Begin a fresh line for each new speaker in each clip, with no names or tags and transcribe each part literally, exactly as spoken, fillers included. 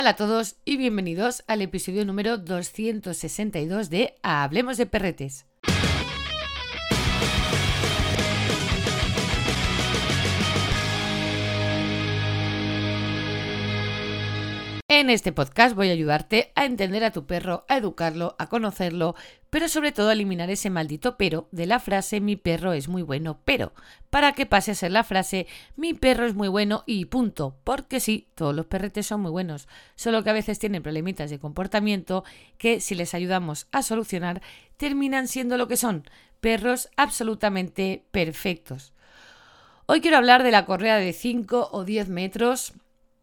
Hola a todos y bienvenidos al episodio número doscientos sesenta y dos de Hablemos de Perretes. En este podcast voy a ayudarte a entender a tu perro, a educarlo, a conocerlo, pero sobre todo a eliminar ese maldito pero de la frase mi perro es muy bueno, pero para que pase a ser la frase mi perro es muy bueno y punto, porque sí, todos los perretes son muy buenos, solo que a veces tienen problemitas de comportamiento que si les ayudamos a solucionar terminan siendo lo que son, perros absolutamente perfectos. Hoy quiero hablar de la correa de cinco o diez metros.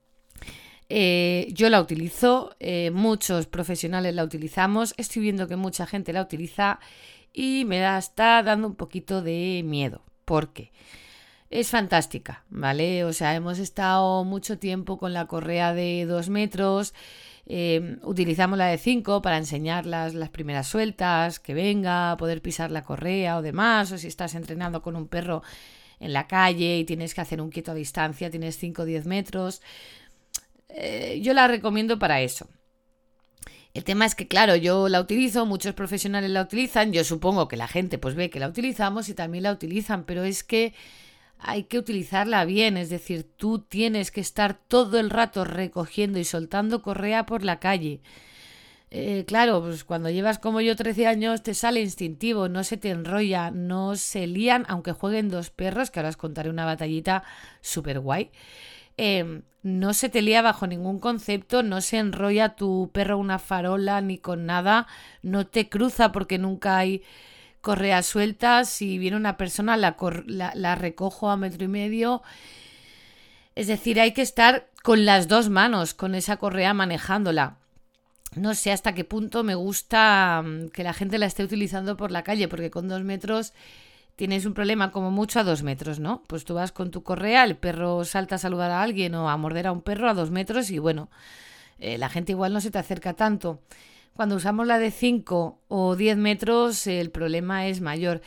Eh, yo la utilizo, eh, muchos profesionales la utilizamos, estoy viendo que mucha gente la utiliza y me da, está dando un poquito de miedo, porque es fantástica, ¿vale? O sea, hemos estado mucho tiempo con la correa de dos metros, eh, utilizamos la de cinco para enseñarlas las primeras sueltas, que venga, poder pisar la correa o demás, o si estás entrenando con un perro en la calle y tienes que hacer un quieto a distancia, tienes cinco o diez metros... Eh, yo la recomiendo para eso. El tema es que, claro, yo la utilizo, muchos profesionales la utilizan, yo supongo que la gente pues ve que la utilizamos y también la utilizan, pero es que hay que utilizarla bien, es decir, tú tienes que estar todo el rato recogiendo y soltando correa por la calle. Eh, claro, pues cuando llevas como yo trece años te sale instintivo, no se te enrolla, no se lían, aunque jueguen dos perros, que ahora os contaré una batallita súper guay. Eh, no se te lía bajo ningún concepto, no se enrolla tu perro una farola ni con nada, no te cruza porque nunca hay correas sueltas, si viene una persona la, la, la recojo a metro y medio. Es decir, hay que estar con las dos manos, con esa correa manejándola. No sé hasta qué punto me gusta que la gente la esté utilizando por la calle, porque con dos metros... tienes un problema como mucho a dos metros, ¿no? Pues tú vas con tu correa, el perro salta a saludar a alguien o a morder a un perro a dos metros y bueno, eh, la gente igual no se te acerca tanto. Cuando usamos la de cinco o diez metros el problema es mayor.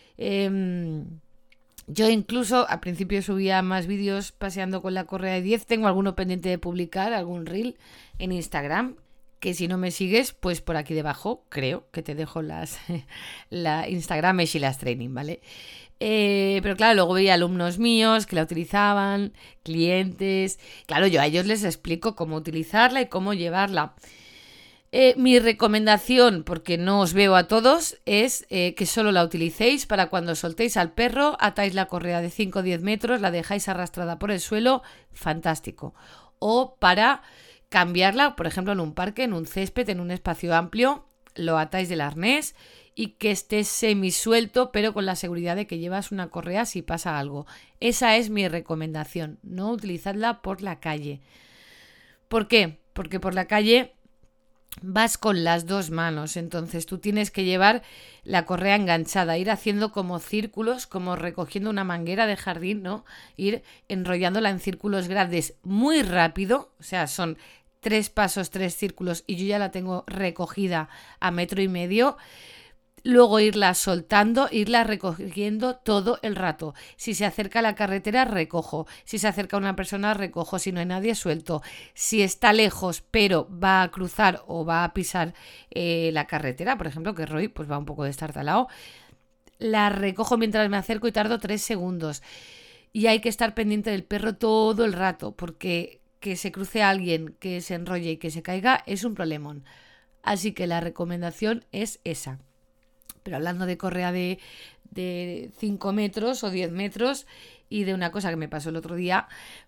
Eh, yo incluso al principio subía más vídeos paseando con la correa de diez, tengo alguno pendiente de publicar, algún reel en Instagram, que si no me sigues, pues por aquí debajo, creo que te dejo las la Instagram y las training, ¿vale? Eh, pero claro, luego veía alumnos míos que la utilizaban, clientes. Claro, yo a ellos les explico cómo utilizarla y cómo llevarla. Eh, mi recomendación, porque no os veo a todos, es eh, que solo la utilicéis para cuando soltéis al perro, atáis la correa de cinco o diez metros, la dejáis arrastrada por el suelo, fantástico. O para... cambiarla, por ejemplo, en un parque, en un césped, en un espacio amplio, lo atáis del arnés y que esté semisuelto, pero con la seguridad de que llevas una correa si pasa algo. Esa es mi recomendación, no utilizadla por la calle. ¿Por qué? Porque por la calle vas con las dos manos, entonces tú tienes que llevar la correa enganchada, ir haciendo como círculos, como recogiendo una manguera de jardín, ¿no? Ir enrollándola en círculos grandes muy rápido, o sea, son tres pasos, tres círculos y yo ya la tengo recogida a metro y medio. Luego irla soltando, irla recogiendo todo el rato. Si se acerca a la carretera, recojo. Si se acerca una persona, recojo. Si no hay nadie, suelto. Si está lejos, pero va a cruzar o va a pisar eh, la carretera, por ejemplo, que Roy pues va un poco destartalado, la recojo mientras me acerco y tardo tres segundos. Y hay que estar pendiente del perro todo el rato, porque que se cruce alguien, que se enrolle y que se caiga es un problemón. Así que la recomendación es esa. Pero hablando de correa de, de cinco metros o diez metros y de una cosa que me pasó el otro día,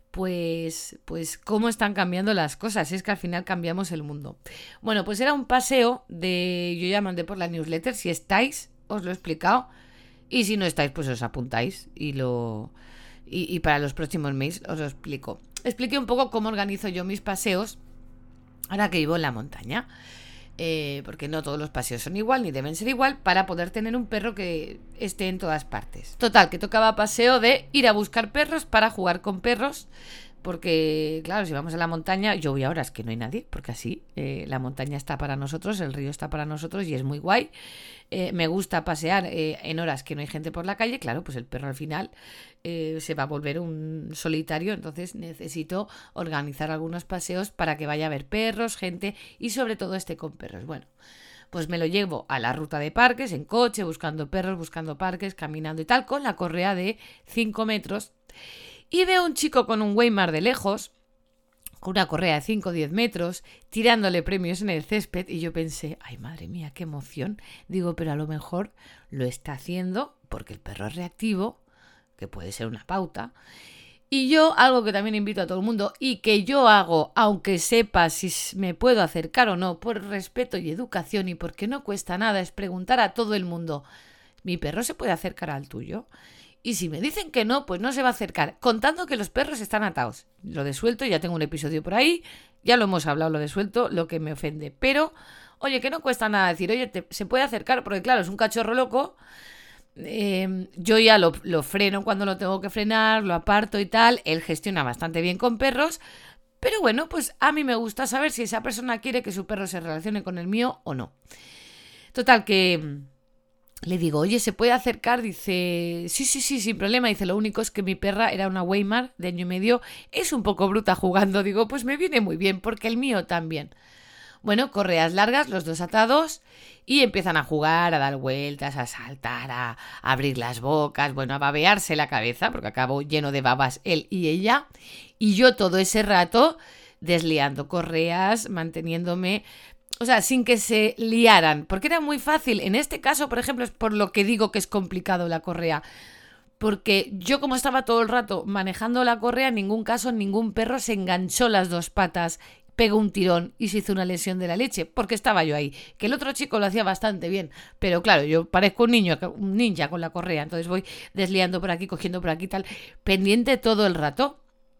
pues, pues cómo están cambiando las cosas. Es que al final cambiamos el mundo. Bueno, pues era un paseo de... Yo ya mandé por la newsletter. Si estáis, os lo he explicado. Y si no estáis, pues os apuntáis y lo... Y, y para los próximos meses os lo explico. Expliqué un poco cómo organizo yo mis paseos ahora que vivo en la montaña. Eh, porque no todos los paseos son igual ni deben ser igual para poder tener un perro que esté en todas partes. Total, que tocaba paseo de ir a buscar perros para jugar con perros porque, claro, si vamos a la montaña, yo voy a horas que no hay nadie, porque así eh, la montaña está para nosotros, el río está para nosotros y es muy guay. Eh, me gusta pasear eh, en horas que no hay gente por la calle, claro, pues el perro al final eh, se va a volver un solitario, entonces necesito organizar algunos paseos para que vaya a haber perros, gente y sobre todo esté con perros. Bueno, pues me lo llevo a la ruta de parques, en coche, buscando perros, buscando parques, caminando y tal, con la correa de cinco metros. Y veo a un chico con un Weimar de lejos, con una correa de cinco o diez metros, tirándole premios en el césped. Y yo pensé, ay madre mía, qué emoción. Digo, pero a lo mejor lo está haciendo porque el perro es reactivo, que puede ser una pauta. Y yo, algo que también invito a todo el mundo y que yo hago, aunque sepa si me puedo acercar o no, por respeto y educación y porque no cuesta nada, es preguntar a todo el mundo, ¿mi perro se puede acercar al tuyo? Y si me dicen que no, pues no se va a acercar, contando que los perros están atados. Lo de suelto, ya tengo un episodio por ahí, ya lo hemos hablado, lo de suelto, lo que me ofende. Pero, oye, que no cuesta nada decir, oye, te, se puede acercar, porque claro, es un cachorro loco. Eh, yo ya lo, lo freno cuando lo tengo que frenar, lo aparto y tal. Él gestiona bastante bien con perros. Pero bueno, pues a mí me gusta saber si esa persona quiere que su perro se relacione con el mío o no. Total, que le digo, oye, ¿se puede acercar? Dice, sí, sí, sí, sin problema. Dice, lo único es que mi perra era una Weimar de año y medio. Es un poco bruta jugando. Digo, pues me viene muy bien, porque el mío también. Bueno, correas largas, los dos atados, y empiezan a jugar, a dar vueltas, a saltar, a abrir las bocas, bueno, a babearse la cabeza, porque acabó lleno de babas él y ella. Y yo todo ese rato desliando correas, manteniéndome, o sea, sin que se liaran, porque era muy fácil. En este caso, por ejemplo, es por lo que digo que es complicado la correa. Porque yo, como estaba todo el rato manejando la correa, en ningún caso ningún perro se enganchó las dos patas, pegó un tirón y se hizo una lesión de la leche, porque estaba yo ahí. Que el otro chico lo hacía bastante bien, pero claro, yo parezco un niño, un ninja con la correa, entonces voy desliando por aquí, cogiendo por aquí, tal, pendiente todo el rato.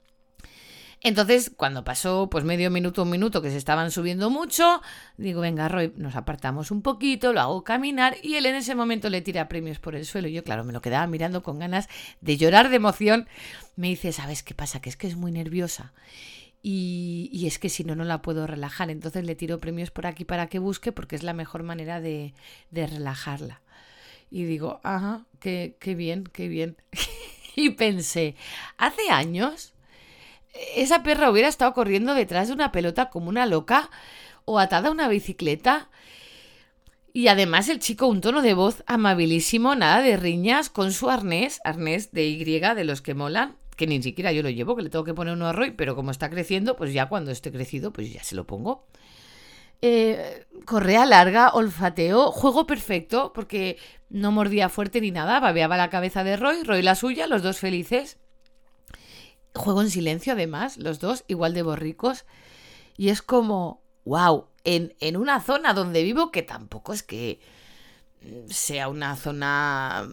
Entonces, cuando pasó pues medio minuto, un minuto, que se estaban subiendo mucho, digo, venga, Roy, nos apartamos un poquito, lo hago caminar, y él en ese momento le tira premios por el suelo. Y yo, claro, me lo quedaba mirando con ganas de llorar de emoción. Me dice, ¿sabes qué pasa? Que es que es muy nerviosa. Y, y es que si no, no la puedo relajar. Entonces le tiro premios por aquí para que busque, porque es la mejor manera de, de relajarla. Y digo, ajá, qué, qué bien, qué bien. Y pensé, hace años esa perra hubiera estado corriendo detrás de una pelota como una loca o atada a una bicicleta. Y además el chico, un tono de voz amabilísimo, nada de riñas, con su arnés, arnés de Y, de los que molan, que ni siquiera yo lo llevo, que le tengo que poner uno a Roy, pero como está creciendo, pues ya cuando esté crecido, pues ya se lo pongo. Eh, correa larga, olfateo, juego perfecto, porque no mordía fuerte ni nada, babeaba la cabeza de Roy, Roy la suya, los dos felices. Juego en silencio, además, los dos igual de borricos. Y es como, wow, en, en una zona donde vivo, que tampoco es que sea una zona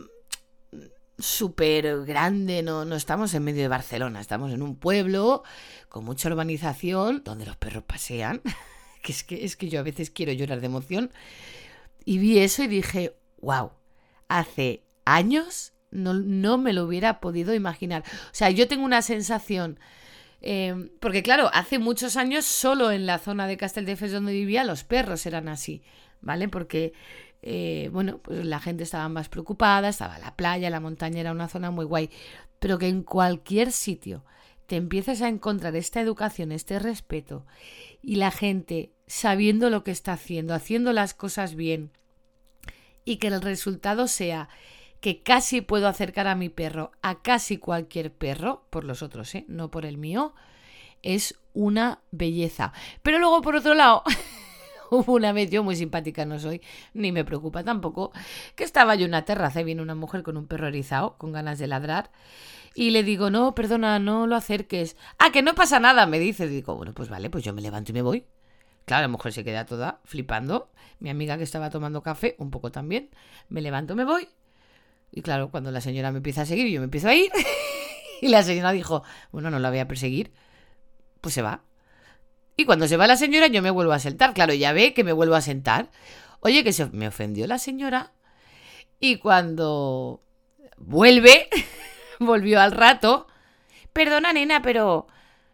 súper grande, no, no estamos en medio de Barcelona, estamos en un pueblo con mucha urbanización, donde los perros pasean, que es que, es que yo a veces quiero llorar de emoción. Y vi eso y dije, wow, hace años No, no me lo hubiera podido imaginar. O sea, yo tengo una sensación, eh, porque claro, hace muchos años solo en la zona de Castelldefels donde vivía los perros eran así, ¿vale? Porque, eh, bueno, pues la gente estaba más preocupada, estaba la playa, la montaña, era una zona muy guay, pero que en cualquier sitio te empieces a encontrar esta educación, este respeto, y la gente sabiendo lo que está haciendo, haciendo las cosas bien, y que el resultado sea que casi puedo acercar a mi perro a casi cualquier perro, por los otros, ¿eh? No por el mío, es una belleza. Pero luego, por otro lado, hubo una vez, yo muy simpática no soy, ni me preocupa tampoco, que estaba yo en una terraza y viene una mujer con un perro erizado, con ganas de ladrar, y le digo, no, perdona, no lo acerques. Ah, que no pasa nada, me dice. Digo, bueno, pues vale, pues yo me levanto y me voy. Claro, la mujer se queda toda flipando. Mi amiga que estaba tomando café, un poco también. Me levanto, me voy. Y claro, cuando la señora me empieza a seguir, yo me empiezo a ir. Y la señora dijo, bueno, no la voy a perseguir. Pues se va. Y cuando se va la señora, yo me vuelvo a sentar. Claro, ya ve que me vuelvo a sentar. Oye, que se me ofendió la señora. Y cuando vuelve, volvió al rato. Perdona, nena, pero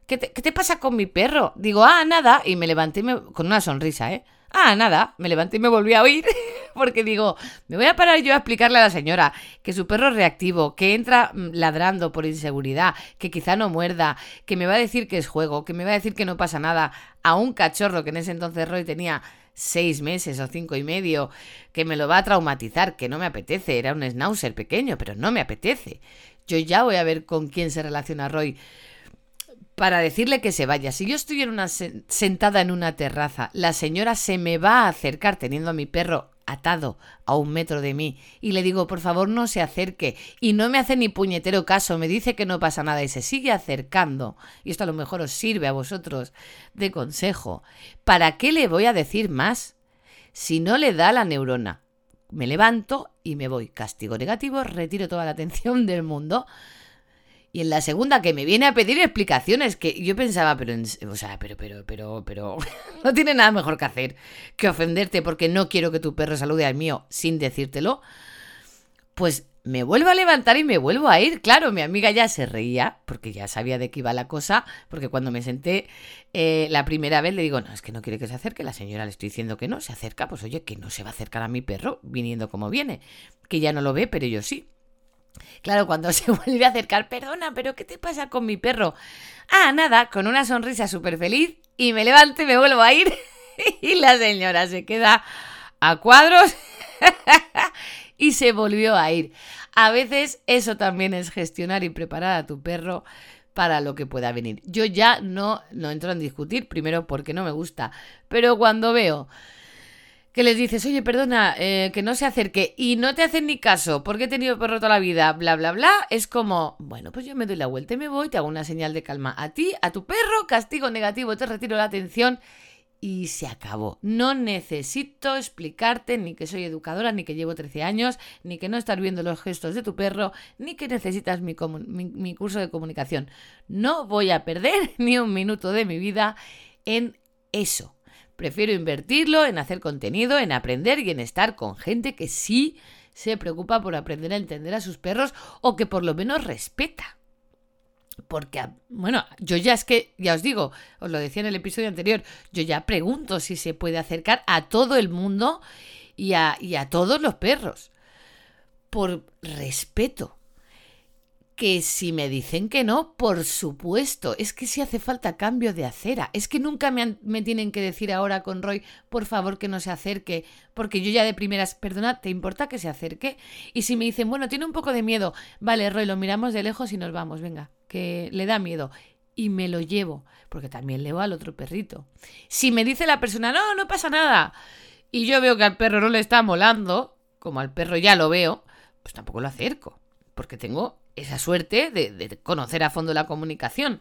¿qué te, ¿qué te pasa con mi perro? Digo, ah, nada, y me levanté y me, con una sonrisa, ¿eh? Ah, nada, me levanté y me volví a oír porque digo, me voy a parar yo a explicarle a la señora que su perro es reactivo, que entra ladrando por inseguridad, que quizá no muerda, que me va a decir que es juego, que me va a decir que no pasa nada a un cachorro que en ese entonces Roy tenía seis meses o cinco y medio, que me lo va a traumatizar, que no me apetece, era un schnauzer pequeño, pero no me apetece. Yo ya voy a ver con quién se relaciona Roy para decirle que se vaya. Si yo estoy en una sentada en una terraza, la señora se me va a acercar teniendo a mi perro atado a un metro de mí y le digo, por favor, no se acerque, y no me hace ni puñetero caso, me dice que no pasa nada y se sigue acercando, y esto a lo mejor os sirve a vosotros de consejo. ¿Para qué le voy a decir más si no le da la neurona? Me levanto y me voy. Castigo negativo, retiro toda la atención del mundo. Y en la segunda que me viene a pedir explicaciones, que yo pensaba, pero, o sea, pero, pero, pero, pero, no tiene nada mejor que hacer que ofenderte porque no quiero que tu perro salude al mío sin decírtelo. Pues me vuelvo a levantar y me vuelvo a ir. Claro, mi amiga ya se reía porque ya sabía de qué iba la cosa, porque cuando me senté eh, la primera vez le digo, no, es que no quiere que se acerque, la señora le estoy diciendo que no, se acerca, pues oye, que no se va a acercar a mi perro viniendo como viene, que ya no lo ve, pero yo sí. Claro, cuando se vuelve a acercar, perdona, pero ¿qué te pasa con mi perro? Ah, nada, con una sonrisa súper feliz, y me levanto y me vuelvo a ir y la señora se queda a cuadros y se volvió a ir. A veces eso también es gestionar y preparar a tu perro para lo que pueda venir. Yo ya no, no entro en discutir, primero porque no me gusta, pero cuando veo que les dices, oye, perdona, eh, que no se acerque, y no te hacen ni caso, porque he tenido perro toda la vida, bla, bla, bla, es como, bueno, pues yo me doy la vuelta y me voy, te hago una señal de calma a ti, a tu perro, castigo negativo, te retiro la atención y se acabó. No necesito explicarte ni que soy educadora, ni que llevo trece años, ni que no estás viendo los gestos de tu perro, ni que necesitas mi, mi, mi curso de comunicación. No voy a perder ni un minuto de mi vida en eso. Prefiero invertirlo en hacer contenido, en aprender y en estar con gente que sí se preocupa por aprender a entender a sus perros o que por lo menos respeta. Porque, bueno, yo ya es que, ya os digo, os lo decía en el episodio anterior, yo ya pregunto si se puede acercar a todo el mundo y a, y a todos los perros. Por respeto. Que si me dicen que no, por supuesto, es que si hace falta cambio de acera, es que nunca me, han, me tienen que decir ahora con Roy, por favor que no se acerque, porque yo ya de primeras, perdona, ¿te importa que se acerque? Y si me dicen, bueno, tiene un poco de miedo, vale, Roy, lo miramos de lejos y nos vamos, venga, que le da miedo, y me lo llevo, porque también leo al otro perrito. Si me dice la persona, no, no pasa nada, y yo veo que al perro no le está molando, como al perro ya lo veo, pues tampoco lo acerco, porque tengo esa suerte de, de conocer a fondo la comunicación.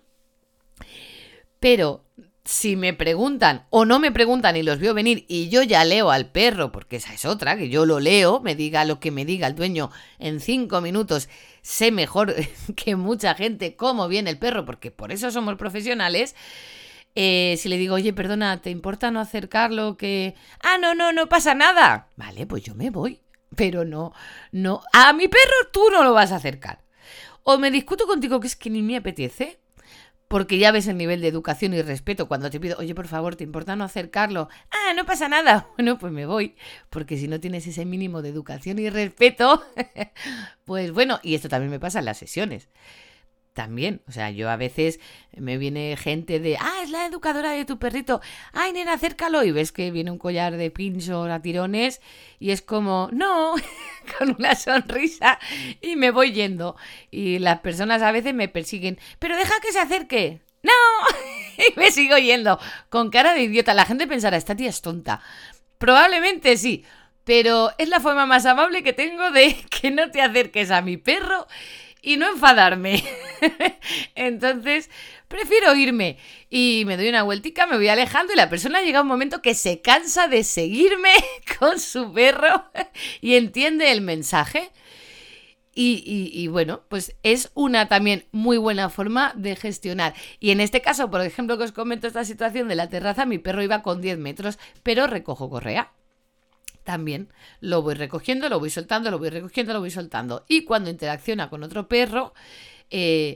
Pero si me preguntan o no me preguntan y los veo venir y yo ya leo al perro, porque esa es otra, que yo lo leo, me diga lo que me diga el dueño en cinco minutos, sé mejor que mucha gente cómo viene el perro, porque por eso somos profesionales. Eh, si le digo, oye, perdona, ¿te importa no acercarlo? Que ah, no, no, no pasa nada. Vale, pues yo me voy. Pero no, no, a mi perro tú no lo vas a acercar. O me discuto contigo que es que ni me apetece, porque ya ves el nivel de educación y respeto cuando te pido, oye, por favor, ¿te importa no acercarlo? Ah, no pasa nada. Bueno, pues me voy, porque si no tienes ese mínimo de educación y respeto, pues bueno, y esto también me pasa en las sesiones. También, o sea, yo a veces me viene gente de, ah, es la educadora de tu perrito, ay, nena, acércalo, y ves que viene un collar de pinchos a tirones y es como, no, con una sonrisa y me voy yendo. Y las personas a veces me persiguen, pero deja que se acerque. No, y me sigo yendo con cara de idiota. La gente pensará, esta tía es tonta. Probablemente sí, pero es la forma más amable que tengo de que no te acerques a mi perro y no enfadarme. Entonces, prefiero irme y me doy una vueltica, me voy alejando y la persona llega a un momento que se cansa de seguirme con su perro y entiende el mensaje. Y, y, y bueno, pues es una también muy buena forma de gestionar. Y en este caso, por ejemplo, que os comento esta situación de la terraza, mi perro iba con diez metros, pero recojo correa. También lo voy recogiendo, lo voy soltando, lo voy recogiendo, lo voy soltando. Y cuando interacciona con otro perro, eh,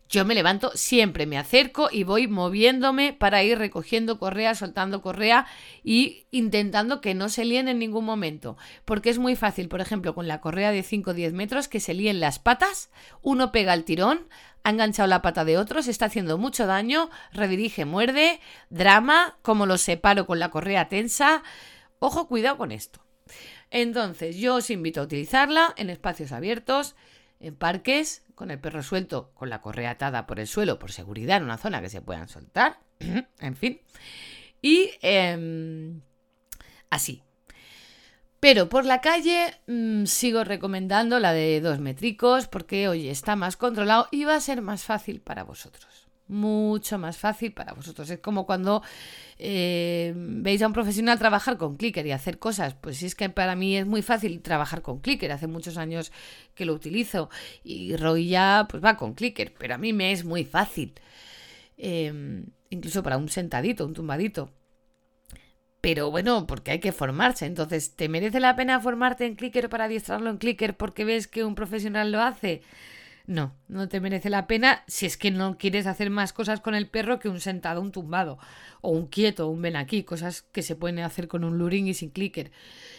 yo me levanto, siempre me acerco y voy moviéndome para ir recogiendo correa, soltando correa y intentando que no se líen en ningún momento. Porque es muy fácil, por ejemplo, con la correa de cinco o diez metros, que se líen las patas, uno pega el tirón, ha enganchado la pata de otro, se está haciendo mucho daño, redirige, muerde, drama, como los separo con la correa tensa. Ojo, cuidado con esto. Entonces, yo os invito a utilizarla en espacios abiertos, en parques, con el perro suelto, con la correa atada por el suelo, por seguridad, en una zona que se puedan soltar, en fin, y eh, así. Pero por la calle mmm, sigo recomendando la de dos metricos porque, oye, está más controlado y va a ser más fácil para vosotros. Mucho más fácil para vosotros. Es como cuando eh, veis a un profesional trabajar con clicker y hacer cosas. Pues es que para mí es muy fácil trabajar con clicker. Hace muchos años que lo utilizo. Y Roy ya pues va con clicker. Pero a mí me es muy fácil. Eh, incluso para un sentadito, un tumbadito. Pero bueno, porque hay que formarse. Entonces, ¿te merece la pena formarte en clicker para adiestrarlo en clicker porque ves que un profesional lo hace? No, no te merece la pena si es que no quieres hacer más cosas con el perro que un sentado, un tumbado, o un quieto, un ven aquí, cosas que se pueden hacer con un luring y sin clicker.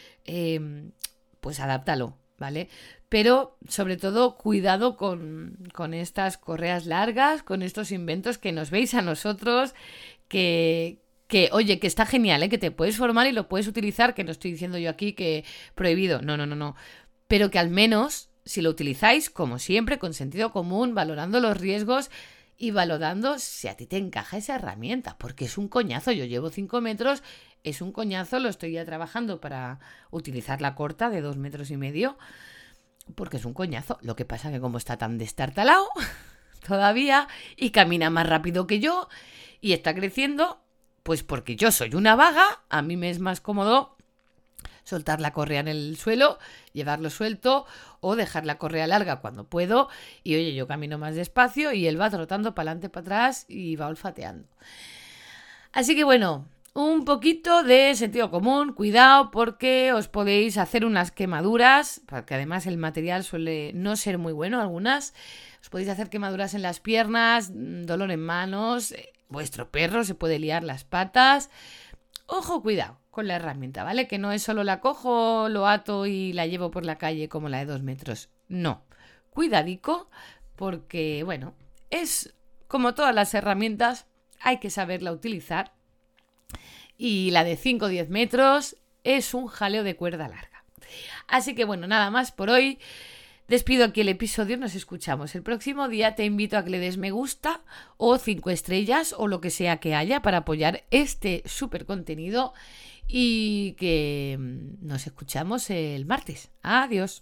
Eh, pues adáptalo, ¿vale? Pero sobre todo cuidado con, con estas correas largas, con estos inventos que nos veis a nosotros, que... Que, oye, que está genial, ¿eh? Que te puedes formar y lo puedes utilizar, que no estoy diciendo yo aquí que prohibido, no, no, no, no. Pero que al menos, si lo utilizáis, como siempre, con sentido común, valorando los riesgos y valorando si a ti te encaja esa herramienta, porque es un coñazo. Yo llevo cinco metros, es un coñazo, lo estoy ya trabajando para utilizar la corta de dos metros y medio, porque es un coñazo. Lo que pasa que como está tan destartalado todavía y camina más rápido que yo y está creciendo... Pues porque yo soy una vaga, a mí me es más cómodo soltar la correa en el suelo, llevarlo suelto o dejar la correa larga cuando puedo. Y oye, yo camino más despacio y él va trotando para adelante, para atrás y va olfateando. Así que bueno, un poquito de sentido común, cuidado porque os podéis hacer unas quemaduras, porque además el material suele no ser muy bueno, algunas. Os podéis hacer quemaduras en las piernas, dolor en manos... Vuestro perro se puede liar las patas. Ojo, cuidado con la herramienta, ¿vale? Que no es solo la cojo, lo ato y la llevo por la calle como la de dos metros. No, cuidadico, porque, bueno, es como todas las herramientas, hay que saberla utilizar. Y la de cinco o diez metros es un jaleo de cuerda larga. Así que, bueno, nada más por hoy. Despido aquí el episodio, nos escuchamos el próximo día. Te invito a que le des me gusta o cinco estrellas o lo que sea que haya para apoyar este súper contenido y que nos escuchamos el martes. Adiós.